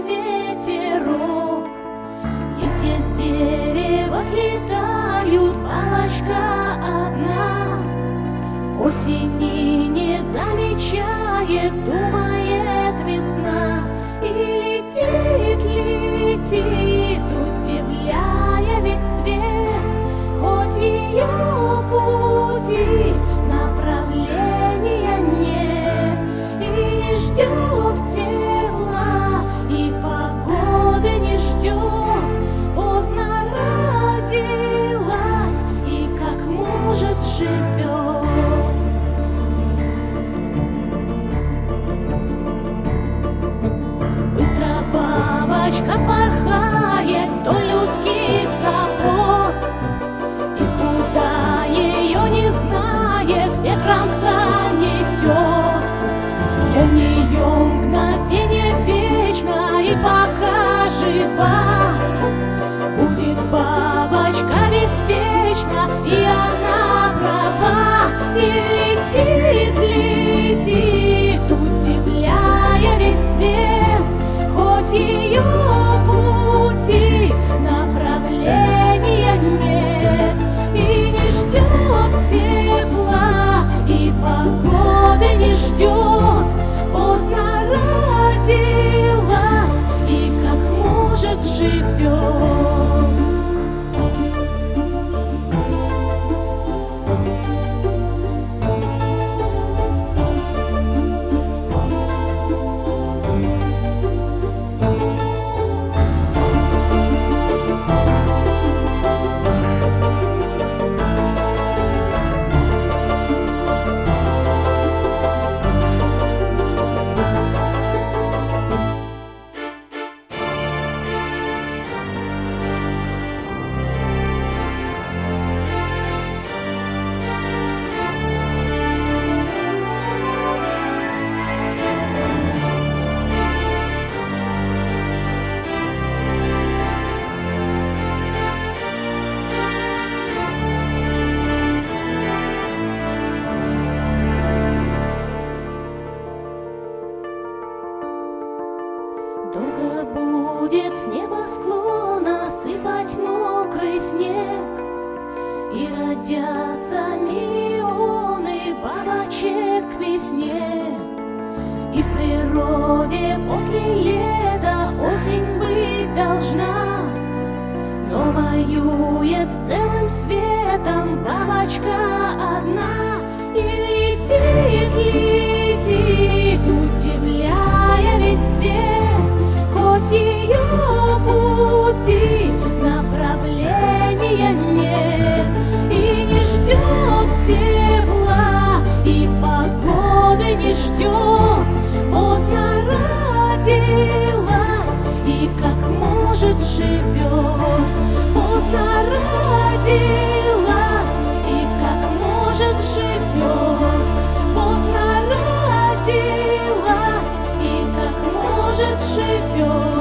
ветерок. Листья с дерева слетают, палочка одна. Осени не замечает, думает весна. И летит, летит, удивляя весь свет. Хоть в ее пути направления нет, и не ждет тепла, и погоды не ждет. Поздно родилась, и как может живет. Быстро бабочка порхает вдоль людских забот, и куда ее не знает, ветром занесет. Для нее мгновение вечно, и пока жива будет бабочка беспечна, и она права. И летит, летит, удивляя весь свет. Хоть в ее пути направления нет, и не ждет тепла, и погоды не ждет. Поздно родилась, и как может живет. Долго будет с небосклона сыпать мокрый снег, и родятся миллионы бабочек к весне. И в природе после лета осень быть должна, но воюет с целым светом бабочка одна. И летит, летит, удивляя весь свет. Хоть в ее пути направления нет, и не ждет тепла, и погоды не ждет. Поздно родилась, и как может живет. Поздно родилась, и как может живет. Поздно родилась, и как может живет.